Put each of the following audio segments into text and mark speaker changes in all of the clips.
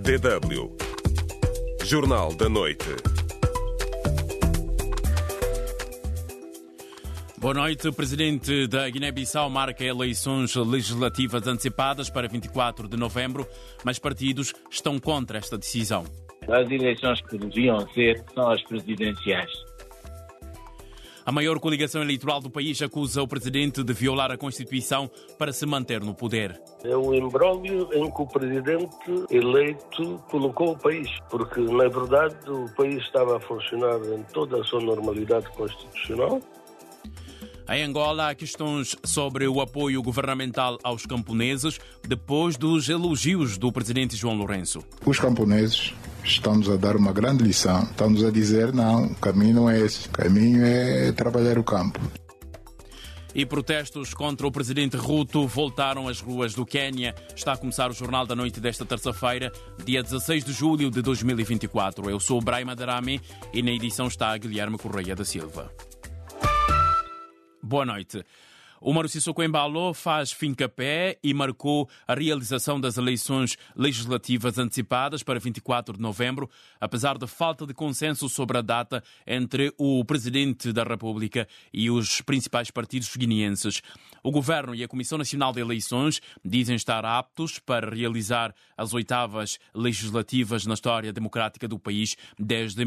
Speaker 1: DW Jornal da Noite.
Speaker 2: Boa noite. O presidente da Guiné-Bissau marca eleições legislativas antecipadas para 24 de novembro, mas partidos estão contra esta decisão.
Speaker 3: As eleições que deviam ser são as presidenciais.
Speaker 2: A maior coligação eleitoral do país acusa o presidente de violar a Constituição para se manter no poder.
Speaker 4: É um imbróglio em que o presidente eleito colocou o país, porque, na verdade, o país estava a funcionar em toda a sua normalidade constitucional.
Speaker 2: Em Angola, há questões sobre o apoio governamental aos camponeses depois dos elogios do presidente João Lourenço.
Speaker 5: Os camponeses estão-nos a dar uma grande lição. Estão-nos a dizer, não, o caminho não é esse. O caminho é trabalhar o campo.
Speaker 2: E protestos contra o presidente Ruto voltaram às ruas do Quênia. Está a começar o Jornal da Noite desta terça-feira, dia 16 de julho de 2024. Eu sou o Brahima Darame e na edição está Guilherme Correia da Silva. Boa noite. O Umaru Sissoko Embalo faz fincapé e marcou a realização das eleições legislativas antecipadas para 24 de novembro, apesar da falta de consenso sobre a data entre o Presidente da República e os principais partidos guineenses. O Governo e a Comissão Nacional de Eleições dizem estar aptos para realizar as oitavas legislativas na história democrática do país desde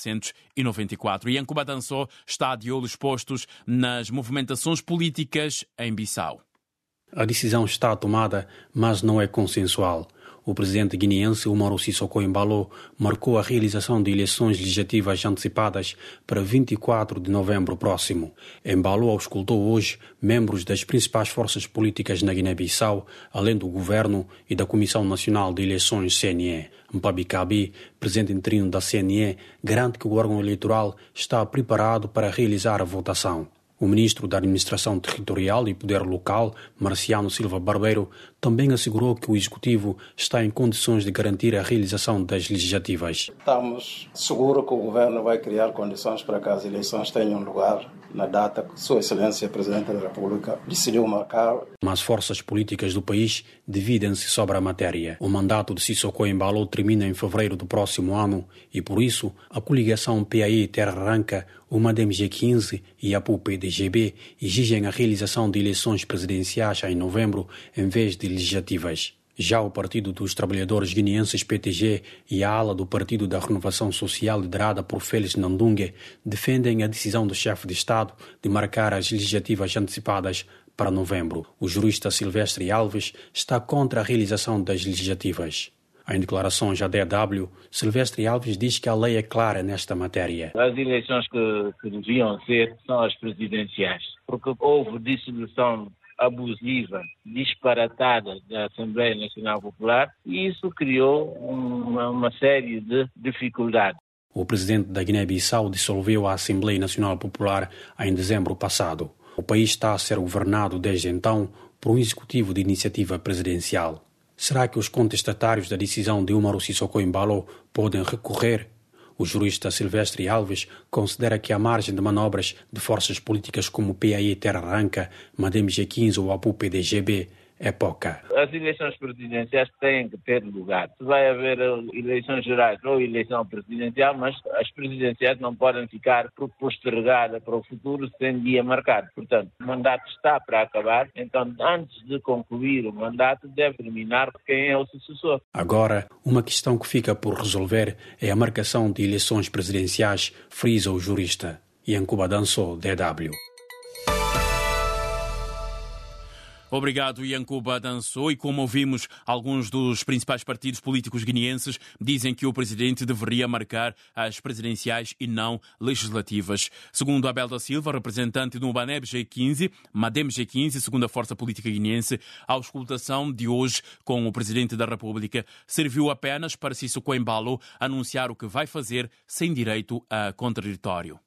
Speaker 2: 1994. E Yankuba Danso está de olhos postos nas movimentações políticas em Bissau.
Speaker 6: A decisão está tomada, mas não é consensual. O presidente guineense Umaru Sissoko Embalo marcou a realização de eleições legislativas antecipadas para 24 de novembro próximo. Embalo auscultou hoje membros das principais forças políticas na Guiné-Bissau, além do Governo e da Comissão Nacional de Eleições CNE. Mpabi Kabi, presidente interino da CNE, garante que o órgão eleitoral está preparado para realizar a votação. O ministro da Administração Territorial e Poder Local, Marciano Silva Barbeiro, também assegurou que o Executivo está em condições de garantir a realização das legislativas.
Speaker 7: Estamos seguros que o Governo vai criar condições para que as eleições tenham lugar na data que Sua Excelência Presidente da República decidiu marcar.
Speaker 6: Mas forças políticas do país dividem-se sobre a matéria. O mandato de Sissoko Embalo termina em fevereiro do próximo ano e, por isso, a coligação PAI Terra Arranca, o MADEM-G15 e a PUP-DGB exigem a realização de eleições presidenciais em novembro em vez de legislativas. Já o Partido dos Trabalhadores Guineenses PTG e a ala do Partido da Renovação Social liderada por Félix Nandungue defendem a decisão do chefe de Estado de marcar as legislativas antecipadas para novembro. O jurista Silvestre Alves está contra a realização das legislativas. Em declarações à DW, Silvestre Alves diz que a lei é clara nesta matéria.
Speaker 3: As eleições que deviam ser são as presidenciais, porque houve dissolução abusiva, disparatada da Assembleia Nacional Popular e isso criou uma série de dificuldades.
Speaker 6: O presidente da Guiné-Bissau dissolveu a Assembleia Nacional Popular em dezembro passado. O país está a ser governado desde então por um executivo de iniciativa presidencial. Será que os contestatários da decisão de Umaru Sissoko Embalo podem recorrer? O jurista Silvestre Alves considera que a margem de manobras de forças políticas como PAI Terra Arranca, MADEM-G15 ou a PUP-DGB é pouca.
Speaker 3: As eleições presidenciais têm que ter lugar. Vai haver eleições gerais ou eleição presidencial, mas as presidenciais não podem ficar postergadas para o futuro sem dia marcado. Portanto, o mandato está para acabar, então antes de concluir o mandato deve terminar quem é o sucessor.
Speaker 6: Agora, uma questão que fica por resolver é a marcação de eleições presidenciais, frisa o jurista. Yankuba Danso, DW.
Speaker 2: Obrigado, Yankuba Danso. E como ouvimos, alguns dos principais partidos políticos guineenses dizem que o presidente deveria marcar as presidenciais e não legislativas. Segundo Abel da Silva, representante do MADEM-G15, MADEM-G15, segunda força política guineense, a auscultação de hoje com o presidente da República serviu apenas para Sissoko Embalo anunciar o que vai fazer sem direito a contraditório.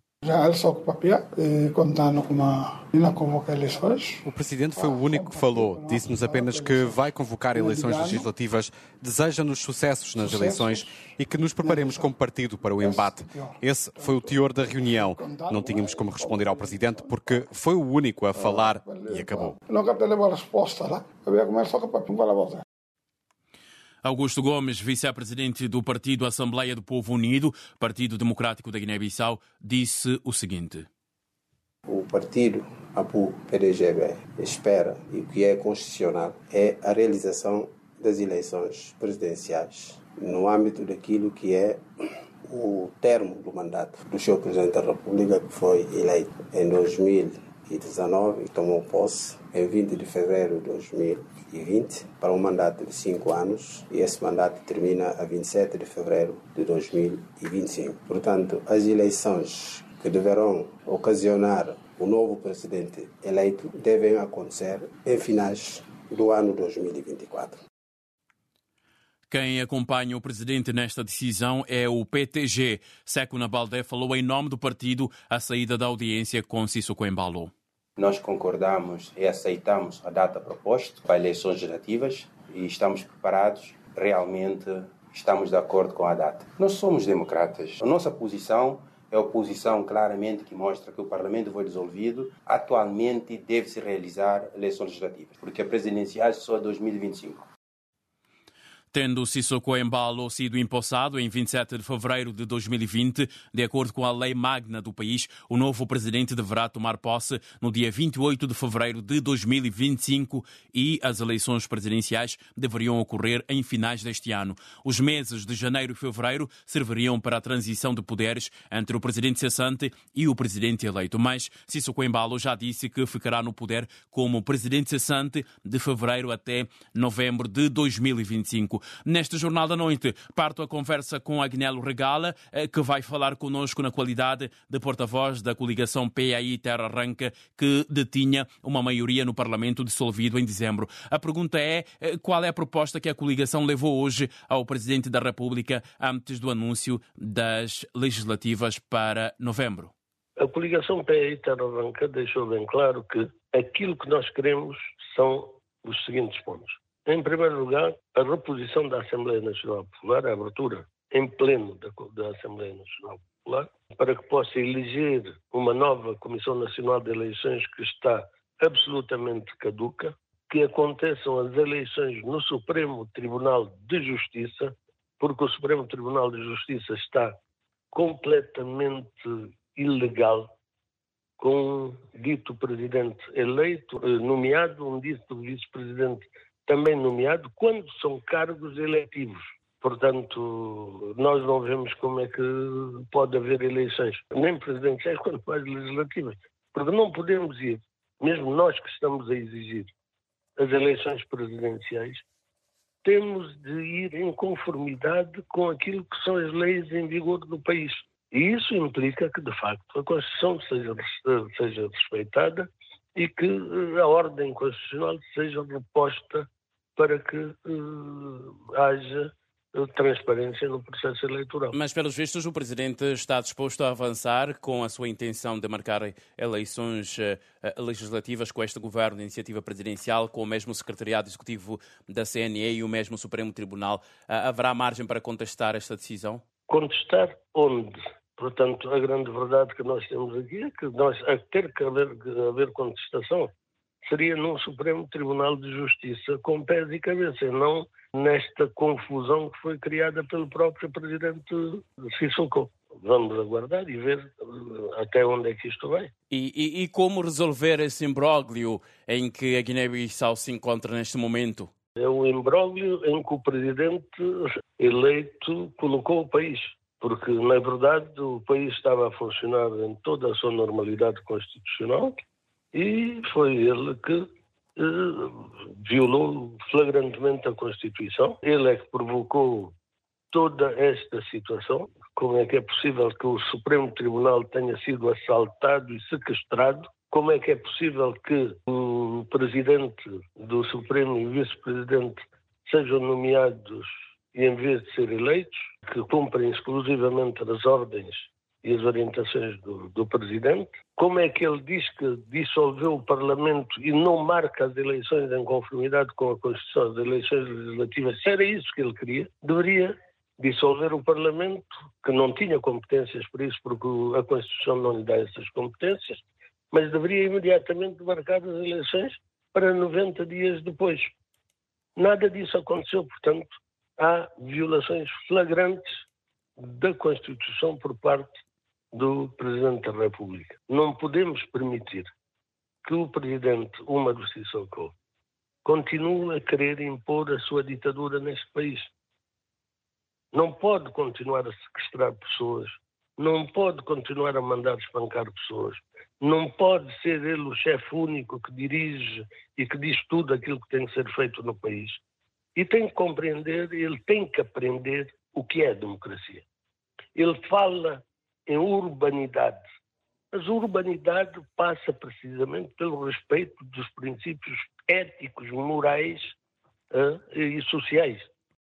Speaker 8: O presidente foi o único que falou. Disse-nos apenas que vai convocar eleições legislativas, deseja-nos sucessos nas eleições e que nos preparemos como partido para o embate. Esse foi o teor da reunião. Não tínhamos como responder ao presidente porque foi o único a falar e acabou.
Speaker 2: Augusto Gomes, vice-presidente do Partido Assembleia do Povo Unido, Partido Democrático da Guiné-Bissau, disse o seguinte.
Speaker 9: O partido APU-PDGB espera, e o que é constitucional, é a realização das eleições presidenciais no âmbito daquilo que é o termo do mandato do Sr. Presidente da República, que foi eleito em 2019 e tomou posse em 20 de fevereiro de 2020 para um mandato de 5 anos, e esse mandato termina a 27 de fevereiro de 2025. Portanto, as eleições que deverão ocasionar o novo presidente eleito devem acontecer em finais do ano 2024.
Speaker 2: Quem acompanha o presidente nesta decisão é o PTG. Seco Nabaldé falou em nome do partido à saída da audiência com Sissoko Embalo.
Speaker 7: Nós concordamos e aceitamos a data proposta para eleições legislativas e estamos preparados, realmente estamos de acordo com a data. Nós somos democratas. A nossa posição é a posição claramente que mostra que o Parlamento foi dissolvido. Atualmente deve-se realizar eleições legislativas, porque a presidencial só é 2025.
Speaker 2: Tendo Sissoko Embalo sido empossado em 27 de fevereiro de 2020, de acordo com a lei magna do país, o novo presidente deverá tomar posse no dia 28 de fevereiro de 2025 e as eleições presidenciais deveriam ocorrer em finais deste ano. Os meses de janeiro e fevereiro serviriam para a transição de poderes entre o presidente cessante e o presidente eleito. Mas Sissoko Embalo já disse que ficará no poder como presidente cessante de fevereiro até novembro de 2025. Neste Jornal da Noite, parto a conversa com Agnello Regala, que vai falar connosco na qualidade de porta-voz da coligação PAI Terra Arranca, que detinha uma maioria no Parlamento dissolvido em dezembro. A pergunta é qual é a proposta que a coligação levou hoje ao Presidente da República antes do anúncio das legislativas para novembro.
Speaker 4: A coligação PAI Terra Arranca deixou bem claro que aquilo que nós queremos são os seguintes pontos. Em primeiro lugar, a reposição da Assembleia Nacional Popular, a abertura em pleno da Assembleia Nacional Popular, para que possa eleger uma nova Comissão Nacional de Eleições que está absolutamente caduca, que aconteçam as eleições no Supremo Tribunal de Justiça, porque o Supremo Tribunal de Justiça está completamente ilegal, com um dito presidente eleito, nomeado, um dito vice-presidente também nomeado, quando são cargos eletivos. Portanto, nós não vemos como é que pode haver eleições, nem presidenciais, quanto mais legislativas. Porque não podemos ir, mesmo nós que estamos a exigir as eleições presidenciais, temos de ir em conformidade com aquilo que são as leis em vigor do país. E isso implica que, de facto, a Constituição seja respeitada e que a ordem constitucional seja reposta para que haja transparência no processo eleitoral.
Speaker 2: Mas, pelos vistos, o Presidente está disposto a avançar com a sua intenção de marcar eleições legislativas com este governo de iniciativa presidencial, com o mesmo Secretariado Executivo da CNE e o mesmo Supremo Tribunal. Haverá margem para contestar esta decisão?
Speaker 4: Contestar onde? Portanto, a grande verdade que nós temos aqui é que a ter que haver contestação seria num Supremo Tribunal de Justiça com pés e cabeça, e não nesta confusão que foi criada pelo próprio Presidente Sissoko. Vamos aguardar e ver até onde é que isto vai.
Speaker 2: E como resolver esse imbróglio em que a Guiné-Bissau se encontra neste momento?
Speaker 4: É um imbróglio em que o Presidente eleito colocou o país. Porque, na verdade, o país estava a funcionar em toda a sua normalidade constitucional e foi ele que violou flagrantemente a Constituição. Ele é que provocou toda esta situação. Como é que é possível que o Supremo Tribunal tenha sido assaltado e sequestrado? Como é que é possível que o Presidente do Supremo e o Vice-Presidente sejam nomeados e, em vez de ser eleitos, que cumprem exclusivamente as ordens e as orientações do Presidente? Como é que ele diz que dissolveu o Parlamento e não marca as eleições em conformidade com a Constituição, as eleições legislativas? Se era isso que ele queria, deveria dissolver o Parlamento, que não tinha competências para isso, porque a Constituição não lhe dá essas competências, mas deveria imediatamente marcar as eleições para 90 dias depois. Nada disso aconteceu, portanto, há violações flagrantes da Constituição por parte do Presidente da República. Não podemos permitir que o Presidente Umaru Sissoko continue a querer impor a sua ditadura neste país. Não pode continuar a sequestrar pessoas, não pode continuar a mandar espancar pessoas, não pode ser ele o chefe único que dirige e que diz tudo aquilo que tem que ser feito no país. E tem que compreender, ele tem que aprender o que é a democracia. Ele fala em urbanidade. Mas a urbanidade passa precisamente pelo respeito dos princípios éticos, morais e sociais.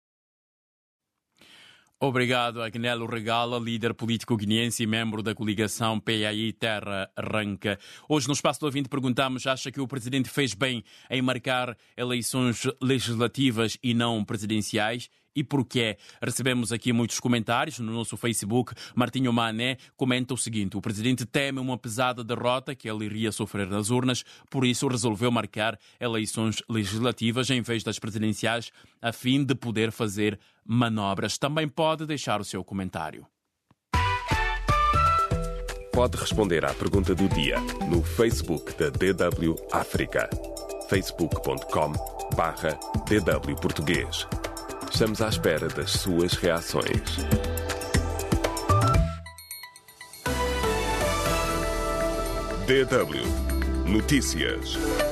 Speaker 2: Obrigado, Agnello Regala, líder político guineense e membro da coligação PAI Terra Arranca. Hoje, no Espaço do Ouvinte, perguntamos: acha que o Presidente fez bem em marcar eleições legislativas e não presidenciais? E porquê? Recebemos aqui muitos comentários no nosso Facebook. Martinho Mané comenta o seguinte: o Presidente teme uma pesada derrota que ele iria sofrer nas urnas, por isso resolveu marcar eleições legislativas em vez das presidenciais, a fim de poder fazer manobras. Também pode deixar o seu comentário.
Speaker 1: Pode responder à pergunta do dia no Facebook da DW África. facebook.com/DW Português. Estamos à espera das suas reações. DW Notícias.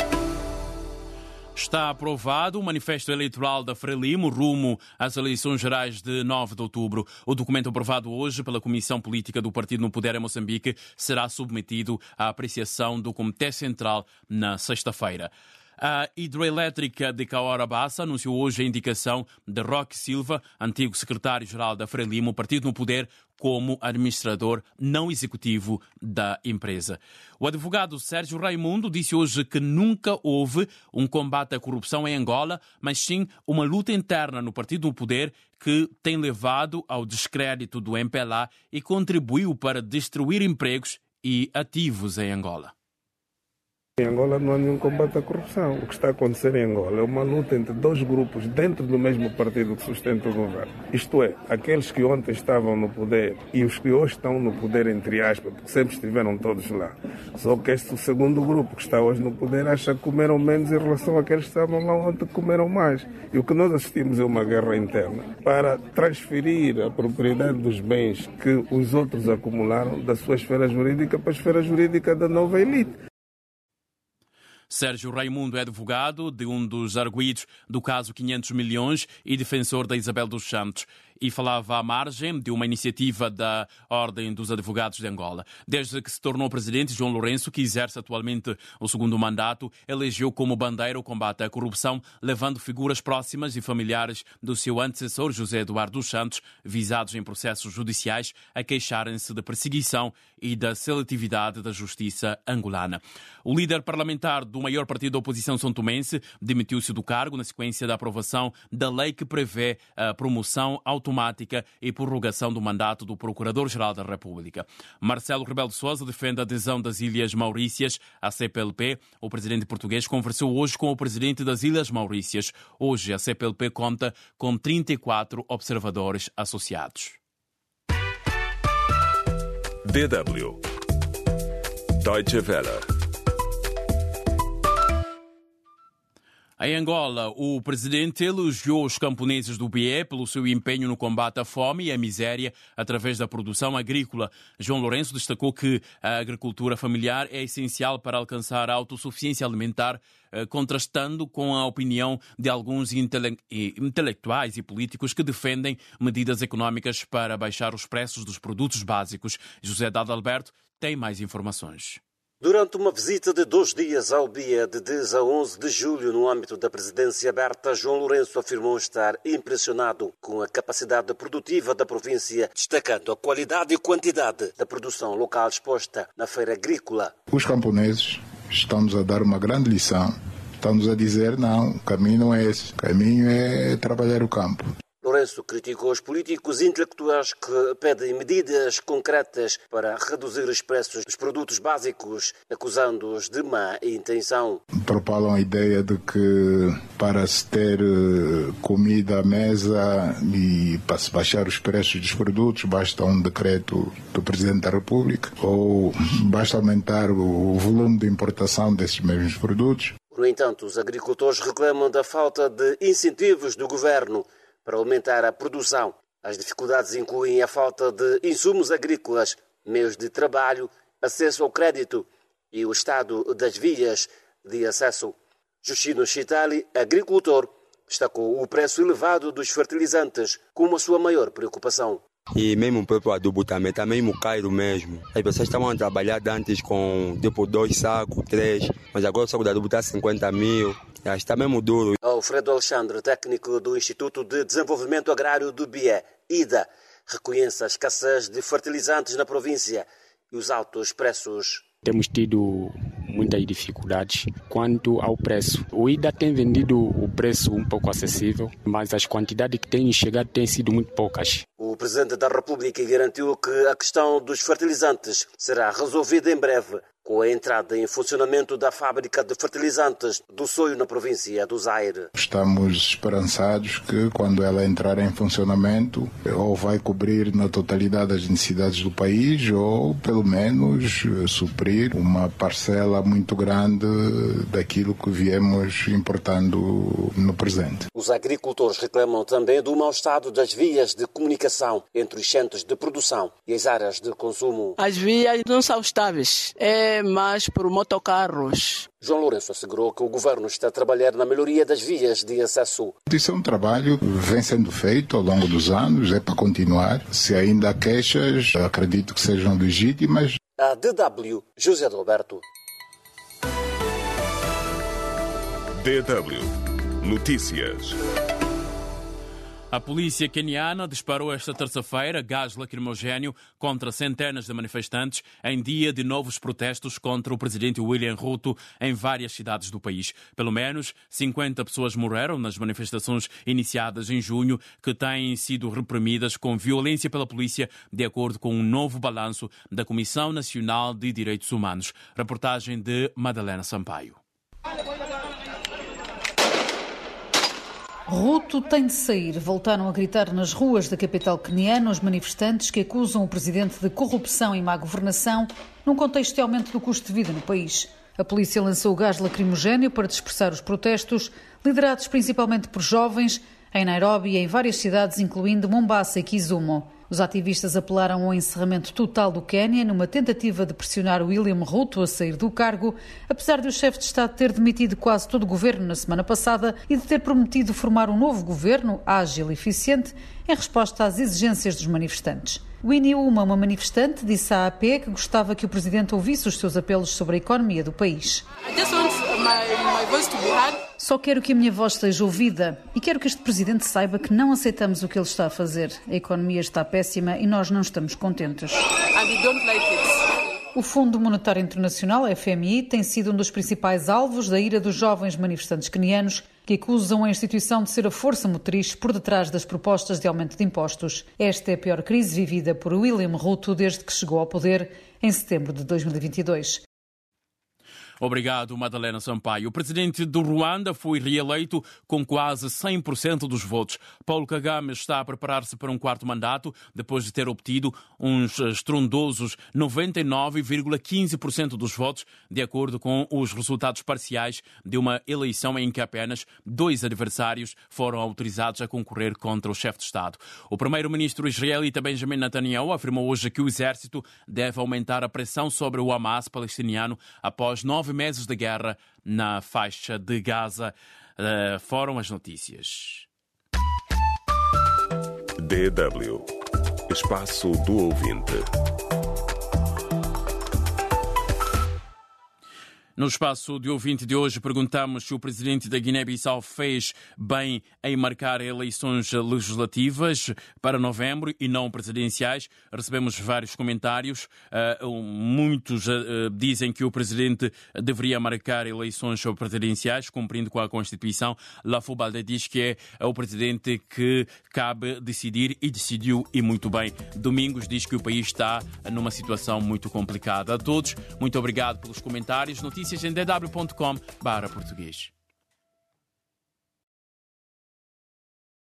Speaker 2: Está aprovado o Manifesto Eleitoral da Frelimo rumo às eleições gerais de 9 de outubro. O documento aprovado hoje pela Comissão Política do Partido no Poder em Moçambique será submetido à apreciação do Comitê Central na sexta-feira. A hidroelétrica de Cahora Bassa anunciou hoje a indicação de Roque Silva, antigo secretário-geral da Frelimo, Partido no Poder, como administrador não executivo da empresa. O advogado Sérgio Raimundo disse hoje que nunca houve um combate à corrupção em Angola, mas sim uma luta interna no Partido no Poder que tem levado ao descrédito do MPLA e contribuiu para destruir empregos e ativos em Angola.
Speaker 10: Em Angola não há nenhum combate à corrupção. O que está a acontecer em Angola é uma luta entre dois grupos dentro do mesmo partido que sustenta o governo. Isto é, aqueles que ontem estavam no poder e os que hoje estão no poder, entre aspas, porque sempre estiveram todos lá. Só que este segundo grupo que está hoje no poder acha que comeram menos em relação àqueles que estavam lá ontem que comeram mais. E o que nós assistimos é uma guerra interna para transferir a propriedade dos bens que os outros acumularam da sua esfera jurídica para a esfera jurídica da nova elite.
Speaker 2: Sérgio Raimundo é advogado de um dos arguidos do caso 500 milhões e defensor da Isabel dos Santos. E falava à margem de uma iniciativa da Ordem dos Advogados de Angola. Desde que se tornou presidente, João Lourenço, que exerce atualmente o segundo mandato, elegeu como bandeira o combate à corrupção, levando figuras próximas e familiares do seu antecessor, José Eduardo dos Santos, visados em processos judiciais, a queixarem-se de perseguição e da seletividade da justiça angolana. O líder parlamentar do maior partido da oposição são-tomense demitiu-se do cargo na sequência da aprovação da lei que prevê a promoção automática e prorrogação do mandato do Procurador-Geral da República. Marcelo Rebelo de Sousa defende a adesão das Ilhas Maurícias à CPLP. O presidente português conversou hoje com o presidente das Ilhas Maurícias. Hoje a CPLP conta com 34 observadores associados.
Speaker 1: DW Deutsche Welle.
Speaker 2: Em Angola, o presidente elogiou os camponeses do BE pelo seu empenho no combate à fome e à miséria através da produção agrícola. João Lourenço destacou que a agricultura familiar é essencial para alcançar a autossuficiência alimentar, contrastando com a opinião de alguns intelectuais e políticos que defendem medidas económicas para baixar os preços dos produtos básicos. José Dado Alberto tem mais informações.
Speaker 11: Durante uma visita de 2 dias ao BIA de 10 a 11 de julho no âmbito da presidência aberta, João Lourenço afirmou estar impressionado com a capacidade produtiva da província, destacando a qualidade e quantidade da produção local exposta na feira agrícola.
Speaker 5: Os camponeses estão-nos a dar uma grande lição. Estão-nos a dizer, não, o caminho não é esse. O caminho é trabalhar o campo.
Speaker 11: Lourenço criticou os políticos e intelectuais que pedem medidas concretas para reduzir os preços dos produtos básicos, acusando-os de má intenção.
Speaker 5: Propalam a ideia de que para se ter comida à mesa e para se baixar os preços dos produtos basta um decreto do Presidente da República ou basta aumentar o volume de importação desses mesmos produtos.
Speaker 11: No entanto, os agricultores reclamam da falta de incentivos do governo para aumentar a produção. As dificuldades incluem a falta de insumos agrícolas, meios de trabalho, acesso ao crédito e o estado das vias de acesso. Justino Chitali, agricultor, destacou o preço elevado dos fertilizantes como a sua maior preocupação.
Speaker 12: E mesmo o próprio adubo também está mesmo caro mesmo. As pessoas estavam a trabalhar antes com tipo 2 sacos, 3, mas agora o saco de adubo está 50 mil. Está mesmo duro.
Speaker 11: Alfredo Alexandre, técnico do Instituto de Desenvolvimento Agrário do BIE, IDA, reconhece a escassez de fertilizantes na província e os altos preços.
Speaker 13: Temos tido muitas dificuldades quanto ao preço. O IDA tem vendido o preço um pouco acessível, mas as quantidades que têm chegado têm sido muito poucas.
Speaker 11: O Presidente da República garantiu que a questão dos fertilizantes será resolvida em breve, com a entrada em funcionamento da fábrica de fertilizantes do Soio na província do Zaire.
Speaker 5: Estamos esperançados que quando ela entrar em funcionamento ou vai cobrir na totalidade as necessidades do país ou pelo menos suprir uma parcela muito grande daquilo que viemos importando no presente.
Speaker 11: Os agricultores reclamam também do mau estado das vias de comunicação entre os centros de produção e as áreas de consumo.
Speaker 14: As vias não são estáveis. Mas por motocarros.
Speaker 11: João Lourenço assegurou que o governo está a trabalhar na melhoria das vias de acesso.
Speaker 5: Isso é um trabalho que vem sendo feito ao longo dos anos, é para continuar. Se ainda há queixas, acredito que sejam legítimas.
Speaker 11: A DW, José Alberto.
Speaker 1: DW Notícias.
Speaker 2: A polícia queniana disparou esta terça-feira gás lacrimogéneo contra centenas de manifestantes em dia de novos protestos contra o presidente William Ruto em várias cidades do país. Pelo menos 50 pessoas morreram nas manifestações iniciadas em junho, que têm sido reprimidas com violência pela polícia, de acordo com um novo balanço da Comissão Nacional de Direitos Humanos. Reportagem de Madalena Sampaio.
Speaker 15: Ruto tem de sair. Voltaram a gritar nas ruas da capital queniana os manifestantes que acusam o presidente de corrupção e má governação num contexto de aumento do custo de vida no país. A polícia lançou gás lacrimogéneo para dispersar os protestos, liderados principalmente por jovens, em Nairobi e em várias cidades, incluindo Mombasa e Kisumu. Os ativistas apelaram ao encerramento total do Quénia numa tentativa de pressionar William Ruto a sair do cargo, apesar de o chefe de Estado ter demitido quase todo o governo na semana passada e de ter prometido formar um novo governo ágil e eficiente em resposta às exigências dos manifestantes. Winnie Uma manifestante, disse à AP que gostava que o presidente ouvisse os seus apelos sobre a economia do país. Só quero que a minha voz seja ouvida e quero que este presidente saiba que não aceitamos o que ele está a fazer. A economia está péssima e nós não estamos contentes. O Fundo Monetário Internacional, FMI, tem sido um dos principais alvos da ira dos jovens manifestantes quenianos que acusam a instituição de ser a força motriz por detrás das propostas de aumento de impostos. Esta é a pior crise vivida por William Ruto desde que chegou ao poder em setembro de 2022.
Speaker 2: Obrigado, Madalena Sampaio. O presidente do Ruanda foi reeleito com quase 100% dos votos. Paulo Kagame está a preparar-se para um quarto mandato, depois de ter obtido uns estrondosos 99,15% dos votos, de acordo com os resultados parciais de uma eleição em que apenas 2 adversários foram autorizados a concorrer contra o chefe de Estado. O primeiro-ministro israelita Benjamin Netanyahu afirmou hoje que o exército deve aumentar a pressão sobre o Hamas palestiniano após 9 meses de guerra na faixa de Gaza. Foram as notícias.
Speaker 1: DW. Espaço do ouvinte.
Speaker 2: No espaço de ouvinte de hoje, perguntamos se o presidente da Guiné-Bissau fez bem em marcar eleições legislativas para novembro e não presidenciais. Recebemos vários comentários. Muitos dizem que o presidente deveria marcar eleições presidenciais, cumprindo com a Constituição. Lafubalde diz que é o presidente que cabe decidir e decidiu e muito bem. Domingos diz que o país está numa situação muito complicada. A todos, muito obrigado pelos comentários. Notícias em dw.com/português.